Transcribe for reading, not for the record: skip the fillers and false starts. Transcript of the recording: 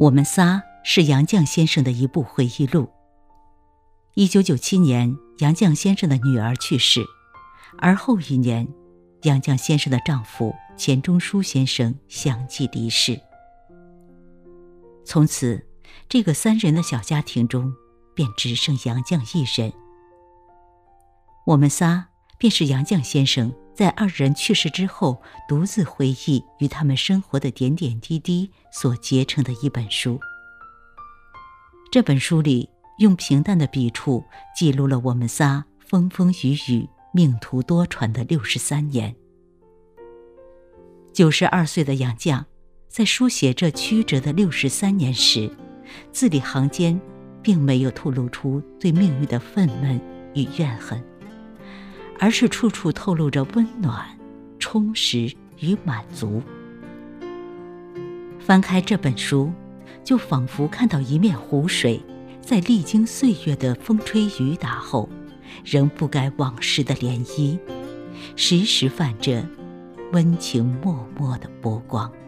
我们仨是杨绛先生的一部回忆录。1997年，杨绛先生的女儿去世，而后一年，杨绛先生的丈夫钱钟书先生相继离世。从此，这个3人的小家庭中便只剩杨绛一人。我们仨便是杨绛先生在2人去世之后独自回忆与他们生活的点点滴滴所结成的一本书。这本书里用平淡的笔触记录了我们仨风风雨雨、命途多舛的63年。92岁的杨绛在书写这曲折的63年时，字里行间并没有透露出对命运的愤懑与怨恨，而是处处透露着温暖、充实与满足。翻开这本书，就仿佛看到一面湖水，在历经岁月的风吹雨打后，仍不改往事的涟漪，时时泛着温情脉脉的波光。